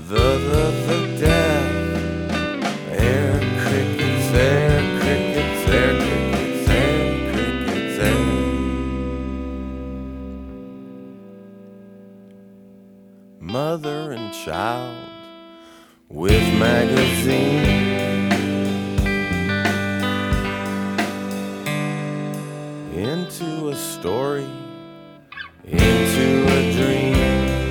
The death. Air crickets, air crickets, air crickets, air crickets, air. Mother and child with magazine, into a story, into a dream.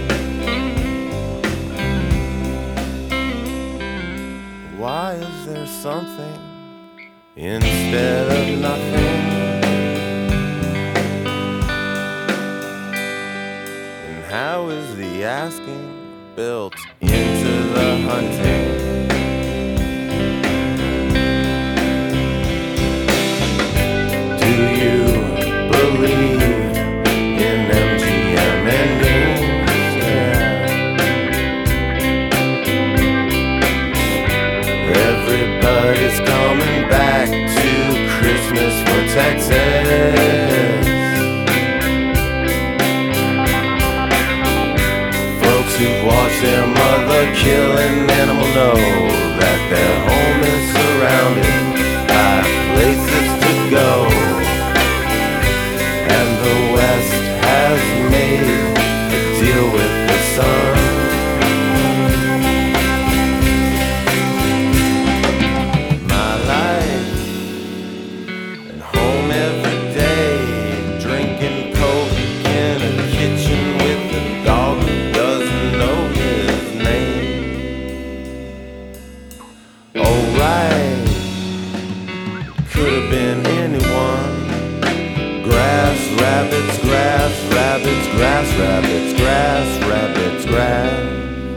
Why is there something instead of nothing? And how is the asking built into the hunting? Do you believe in MGM endings? Yeah. Everybody's coming back to Christmas for Texas. Folks who've watched their mother kill an animal know that their home is surrounded by places to go. And the West has made a deal with the sun. My life and home every day, drinking Coke in a kitchen with a dog who doesn't know his name. Alright, could have been anyone. Grass, rabbits, grass, rabbits, grass, rabbits, grass, rabbits, grass.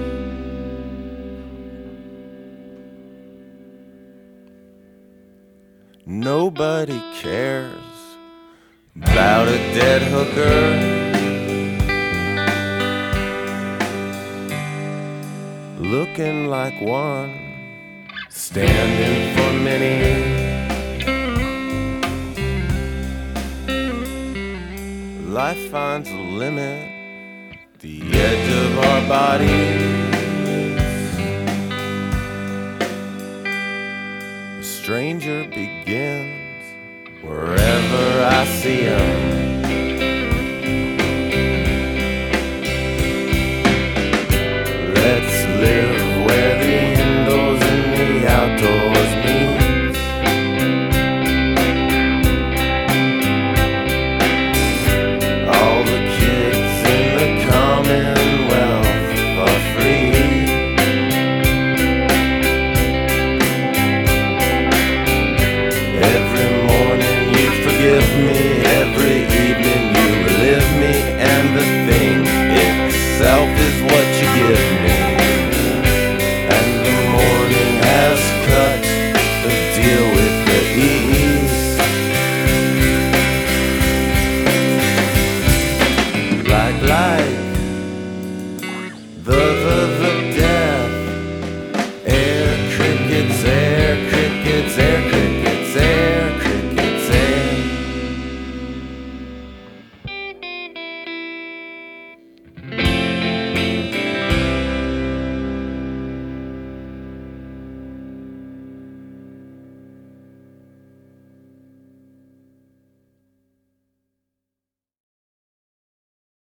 Nobody cares about a dead hooker. Looking like one, standing for many. Life finds a limit at the edge of our bodies. A stranger begins wherever I see him. Let's live where the indoors and the outdoors meet. Every evening you relive me, and the thing itself is what you give me. And the morning has cut the deal with the east. Like the